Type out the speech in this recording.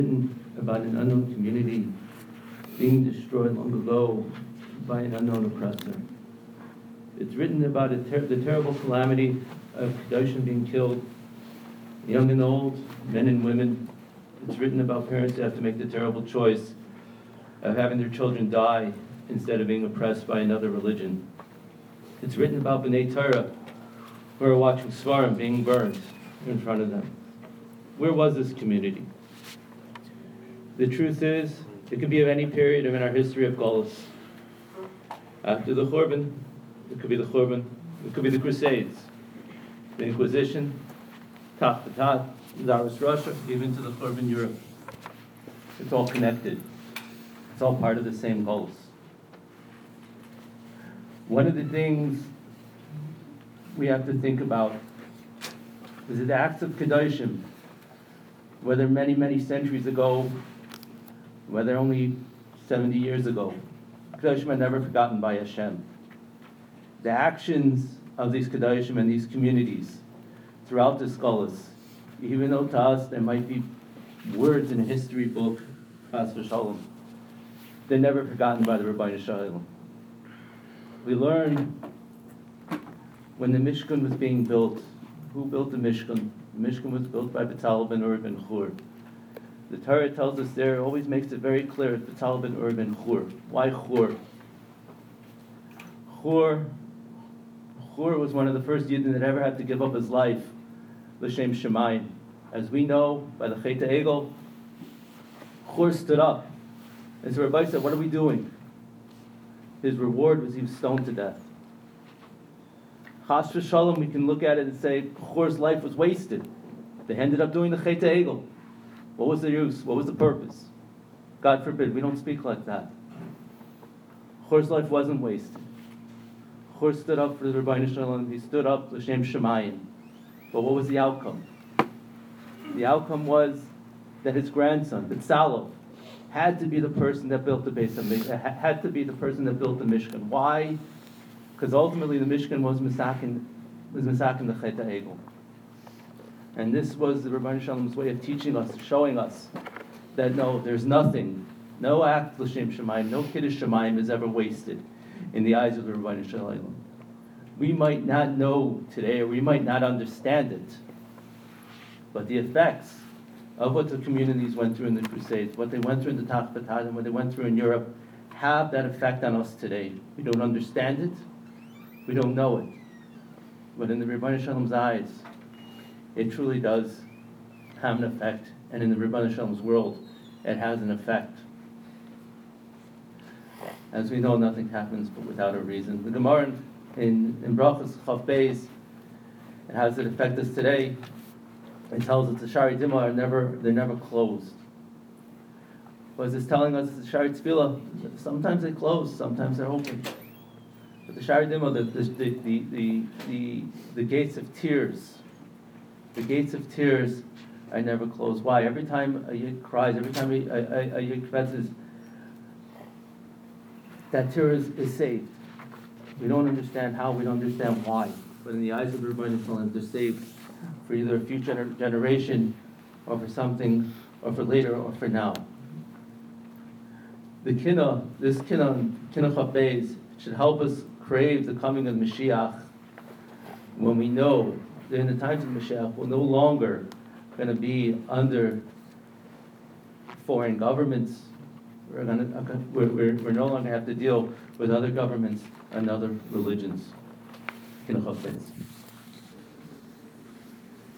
About an unknown community being destroyed long ago by an unknown oppressor. It's written about the terrible calamity of Kedoshim being killed, young and old, men and women. It's written about parents who have to make the terrible choice of having their children die instead of being oppressed by another religion. It's written about B'nai Torah who are watching Svarim being burned in front of them. Where was this community? The truth is, it could be of any period in our history of Golus. After the Churban, it could be the Churban, it could be the Crusades, the Inquisition, Tach B'Tat, Tsarist Russia, even to the Churban Europe. It's all connected. It's all part of the same Golus. One of the things we have to think about is that the acts of Kedoshim, whether many, many centuries ago, whether only 70 years ago, Kedoshim are never forgotten by Hashem. The actions of these Kedoshim and these communities throughout the Golus, even though to us there might be words in a history book, Chas v'Shalom, they're never forgotten by the Ribbono Shel Olam. We learn when the Mishkan was being built. Who built the Mishkan? The Mishkan was built by Betzalel ben Uri ben Hur. The Torah tells us there, always makes it very clear, it's Betzalel ben Uri ben Hur. Why Hur? Hur was one of the first Yidden that ever had to give up his life, l'shem Shemayim. As we know, by the Chet HaEgel, Hur stood up. And so Rabbi said, what are we doing? His reward was he was stoned to death. Chas v'Shalom, we can look at it and say, Hur's life was wasted. They ended up doing the Chet HaEgel. What was the use? What was the purpose? God forbid, we don't speak like that. Hur's life wasn't wasted. Hur stood up for the Ribbono Shel Olam. He stood up l'shem Shemayim. But what was the outcome? The outcome was that his grandson, Betzalel, had to be the person that built the Beis HaMikdash, had to be the person that built the Mishkan. Why? Because ultimately the Mishkan was Misakin the Chet HaEgel. And this was the Ribbono Shel Olam's way of teaching us, showing us that no, there's nothing, no act l'shem Shemayim, no Kiddush Shemayim is ever wasted in the eyes of the Ribbono Shel Olam. We might not know today, or we might not understand it, but the effects of what the communities went through in the Crusades, what they went through in the Tach B'Tat, and what they went through in Europe, have that effect on us today. We don't understand it, we don't know it, but in the Ribbono Shel Olam's eyes, it truly does have an effect, and in the Ribbono Shel Olam's world, it has an effect. As we know, nothing happens but without a reason. The Gemara in Brachos Chaf Beis, it has it affect us today. It tells us the Shari Dima they're never closed. What is this telling us? The Shari Tefillah, sometimes they close, sometimes they're open. But the Shari Dima, the gates of tears, the gates of tears are never closed. Why? Every time a Yid cries, every time a Yid confesses, that tear is saved. We don't understand how, we don't understand why. But in the eyes of the Ribbono Shel Olam, they're saved for either a future generation, or for something, or for later, or for now. This Kinnah Chaf Beis, should help us crave the coming of Mashiach, when we know that in the times of Mashiach, we're no longer going to be under foreign governments. We're no longer have to deal with other governments and other religions. Kinnah Chaf Beis.